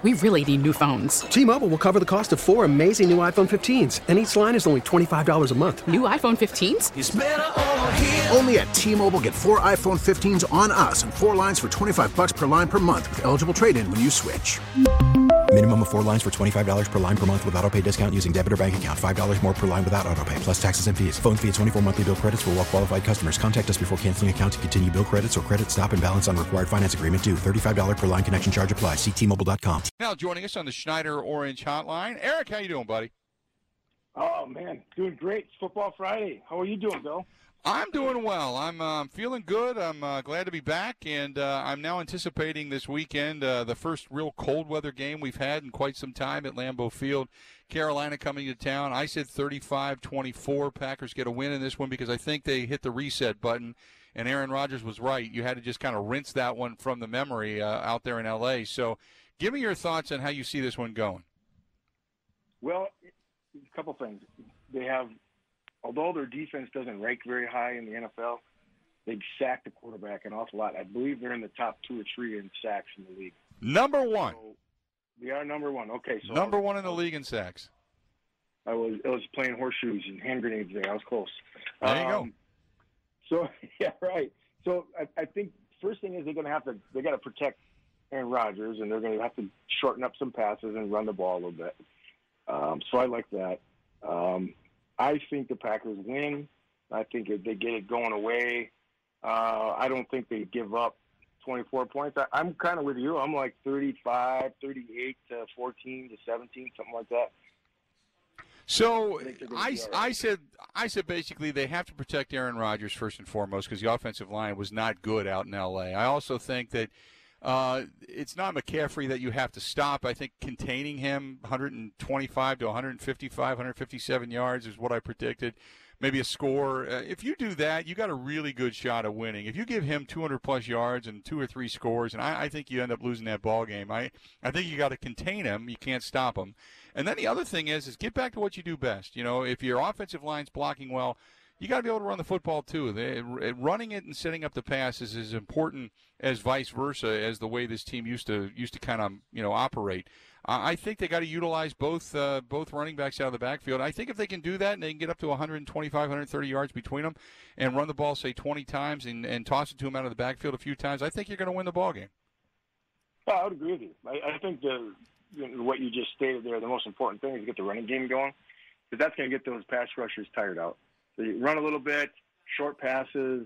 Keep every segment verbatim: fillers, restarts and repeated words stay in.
We really need new phones. T-Mobile will cover the cost of four amazing new iPhone fifteens, and each line is only twenty-five dollars a month. New iPhone fifteens? It's better over here. Only at T-Mobile, get four iPhone fifteens on us and four lines for twenty-five dollars per line per month with eligible trade-in when you switch. Minimum of four lines for twenty-five dollars per line per month with autopay discount using debit or bank account. five dollars more per line without autopay, plus taxes and fees. Phone fee at twenty-four monthly bill credits for well-qualified customers. Contact us before canceling account to continue bill credits or credit stop and balance on required finance agreement due. thirty-five dollars per line connection charge applies. See T Mobile dot com. Now joining us on the Schneider Orange Hotline, Eric, how you doing, buddy? Oh, man, doing great. It's Football Friday. How are you doing, Bill? I'm doing well. I'm uh, feeling good. I'm uh, glad to be back, and uh, I'm now anticipating this weekend uh, the first real cold weather game we've had in quite some time at Lambeau Field. Carolina coming to town. I said thirty-five twenty-four. Packers get a win in this one because I think they hit the reset button, and Aaron Rodgers was right. You had to just kind of rinse that one from the memory uh, out there in L A. So give me your thoughts on how you see this one going. Well, a couple things. They have – although their defense doesn't rank very high in the N F L, they've sacked the quarterback an awful lot. I believe they're in the top two or three in sacks in the league. Number one. So they are number one. Okay. So number was, one in the league in sacks. I was I was playing horseshoes and hand grenades there. I was close. There you um, go. So, yeah, right. So I, I think first thing is they're going to have to – they got to protect Aaron Rodgers, and they're going to have to shorten up some passes and run the ball a little bit. Um, so I like that. Um I think the Packers win. I think if they get it going away, uh, I don't think they give up twenty-four points. I, I'm kind of with you. I'm like thirty-five, thirty-eight to fourteen to seventeen, something like that. So I, I, I said I said basically they have to protect Aaron Rodgers first and foremost because the offensive line was not good out in L A. I also think that uh, it's not McCaffrey that you have to stop. I think containing him one twenty-five to one fifty-five, one fifty-seven yards is what I predicted. Maybe a score. Uh, if you do that, you got a really good shot of winning. If you give him two hundred plus yards and two or three scores, and I, I think you end up losing that ball game. I, I think you got to contain him. You can't stop him. And then the other thing is, is get back to what you do best. You know, if your offensive line's blocking well, you got to be able to run the football too. They, running it and setting up the passes is as important as vice versa as the way this team used to used to kind of you know operate. Uh, I think they got to utilize both uh, both running backs out of the backfield. I think if they can do that and they can get up to one twenty-five, one thirty yards between them and run the ball say twenty times and, and toss it to them out of the backfield a few times, I think you're going to win the ball game. Yeah, I would agree with you. I, I think the you know, what you just stated there, the most important thing is to get the running game going because that's going to get those pass rushers tired out. So you run a little bit, short passes,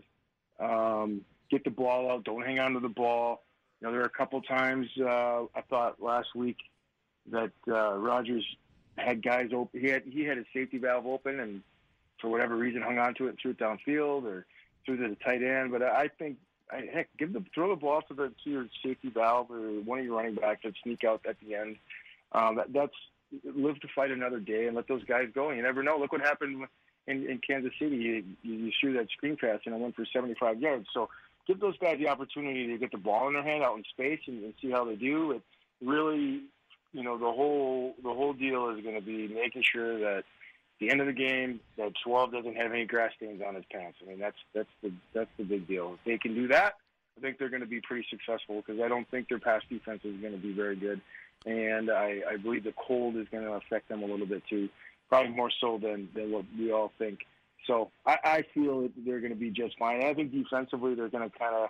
um, get the ball out, don't hang on to the ball. You know, there are a couple times uh, I thought last week that uh, Rodgers had guys open. He had he had his safety valve open, and for whatever reason hung on to it and threw it downfield or threw it to the tight end. But I think, I, heck, give the throw the ball to the to your safety valve or one of your running backs that sneak out at the end. Um, that, that's live to fight another day and let those guys go. You never know. Look what happened in, in Kansas City. You, you threw that screen pass and it went for seventy-five yards. So give those guys the opportunity to get the ball in their hand out in space and, and see how they do. It really. You know, the whole the whole deal is going to be making sure that at the end of the game that Schwab doesn't have any grass stains on his pants. I mean, that's that's the that's the big deal. If they can do that, I think they're going to be pretty successful because I don't think their pass defense is going to be very good, and I, I believe the cold is going to affect them a little bit too, probably more so than, than what we all think. So I, I feel that they're going to be just fine. And I think defensively they're going to kind of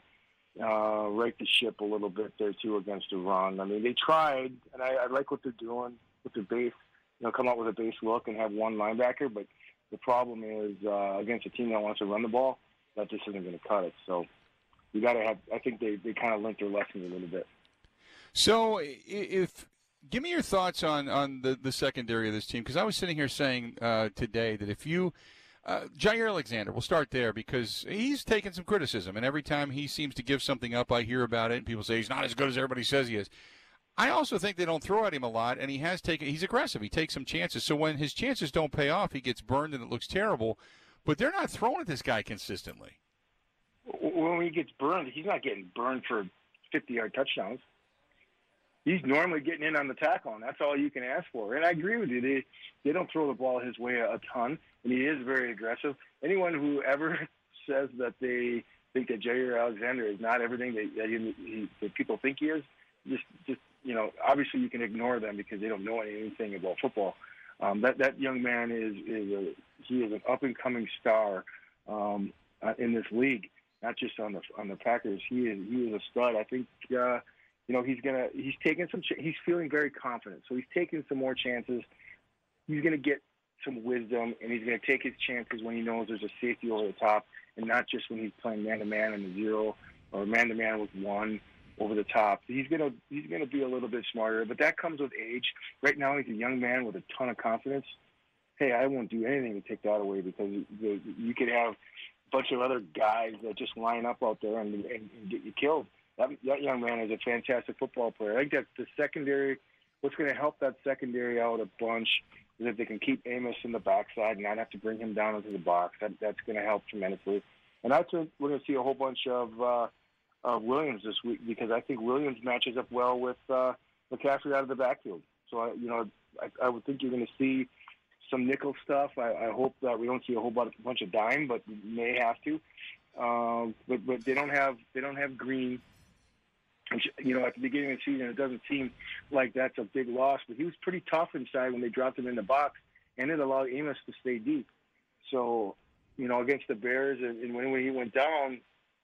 Uh, right the ship a little bit there too against the run. I mean, they tried, and I, I like what they're doing with their base. You know, come out with a base look and have one linebacker. But the problem is uh, against a team that wants to run the ball, that just isn't going to cut it. So you got to have. I think they, they kind of learned their lessons a little bit. So if give me your thoughts on on the the secondary of this team because I was sitting here saying uh, today that if you Uh, Jair Alexander, we'll start there because he's taken some criticism, and every time he seems to give something up, I hear about it, and people say he's not as good as everybody says he is. I also think they don't throw at him a lot, and he has taken. He's aggressive. He takes some chances. So when his chances don't pay off, he gets burned, and it looks terrible. But they're not throwing at this guy consistently. When he gets burned, he's not getting burned for fifty-yard touchdowns. He's normally getting in on the tackle, and that's all you can ask for. And I agree with you. They they don't throw the ball his way a ton, and he is very aggressive. Anyone who ever says that they think that Jair Alexander is not everything that, that, he, he, that people think he is, just just you know, obviously you can ignore them because they don't know anything about football. Um, that that young man is is a he is an up and coming star um, uh, in this league, not just on the on the Packers. He is he is a stud. I think uh, you know he's gonna he's taking some ch- he's feeling very confident, so he's taking some more chances. He's gonna get some wisdom, and he's gonna take his chances when he knows there's a safety over the top, and not just when he's playing man to man in the zero or man to man with one over the top. He's gonna he's gonna be a little bit smarter, but that comes with age. Right now, he's a young man with a ton of confidence. Hey, I won't do anything to take that away because the, you could have a bunch of other guys that just line up out there and, and, and get you killed. That, that young man is a fantastic football player. I think that the secondary, what's going to help that secondary out a bunch is if they can keep Amos in the backside and not have to bring him down into the box. That, that's going to help tremendously. And I think we're going to see a whole bunch of uh, of Williams this week because I think Williams matches up well with uh, McCaffrey out of the backfield. So, I, you know, I, I would think you're going to see some nickel stuff. I, I hope that we don't see a whole bunch of dime, but we may have to. Um, but but they don't have they don't have Green. Which, you know, at the beginning of the season, it doesn't seem like that's a big loss, but he was pretty tough inside when they dropped him in the box, and it allowed Amos to stay deep. So, you know, against the Bears, and, and when, when he went down,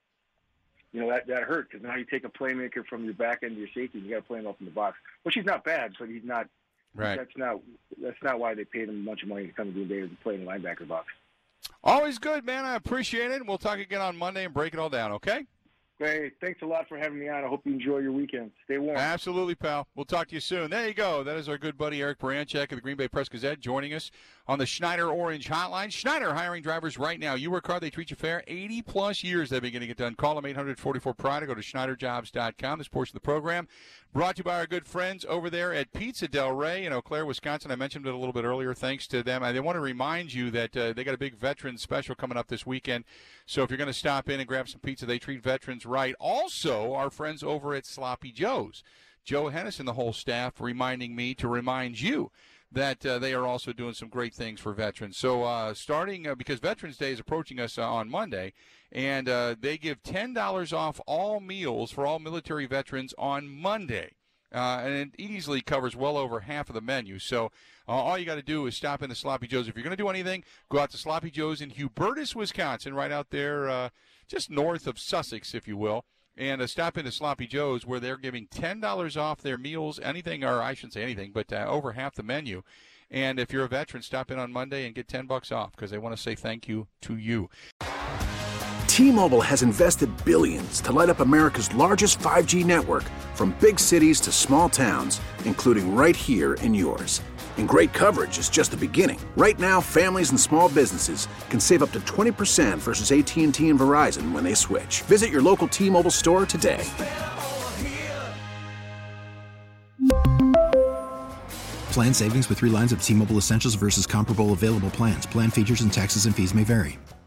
you know, that, that hurt because now you take a playmaker from your back end of your safety and you got to play him up in the box, which he's not bad, but he's not. Right. That's not. That's not why they paid him a bunch of money to come to Green Bay to play in the linebacker box. Always good, man. I appreciate it. We'll talk again on Monday and break it all down. Okay. Great. Thanks a lot for having me on. I hope you enjoy your weekend. Stay warm. Absolutely, pal. We'll talk to you soon. There you go. That is our good buddy Eric Baranchek of the Green Bay Press-Gazette joining us on the Schneider Orange Hotline. Schneider hiring drivers right now. You work hard, they treat you fair. eighty-plus years they've been getting it done. Call them eight hundred forty-four Pride or go to schneider jobs dot com. This portion of the program brought to you by our good friends over there at Pizza Del Rey in Eau Claire, Wisconsin. I mentioned it a little bit earlier. Thanks to them. I want to remind you that uh, they got a big veteran special coming up this weekend. So if you're going to stop in and grab some pizza, they treat veterans right. Also, our friends over at Sloppy Joe's. Joe Hennis and the whole staff reminding me to remind you that uh, they are also doing some great things for veterans. So uh, starting, uh, because Veterans Day is approaching us uh, on Monday, and uh, they give ten dollars off all meals for all military veterans on Monday. Uh, and it easily covers well over half of the menu. So uh, all you got to do is stop in the Sloppy Joe's. If you're going to do anything, go out to Sloppy Joe's in Hubertus, Wisconsin, right out there uh, just north of Sussex, if you will. And uh, stop into Sloppy Joe's where they're giving ten dollars off their meals, anything, or I shouldn't say anything, but uh, over half the menu. And if you're a veteran, stop in on Monday and get ten bucks off because they want to say thank you to you. T-Mobile has invested billions to light up America's largest five G network from big cities to small towns, including right here in yours. And great coverage is just the beginning. Right now, families and small businesses can save up to twenty percent versus A T and T and Verizon when they switch. Visit your local T-Mobile store today. Plan savings with three lines of T-Mobile Essentials versus comparable available plans. Plan features and taxes and fees may vary.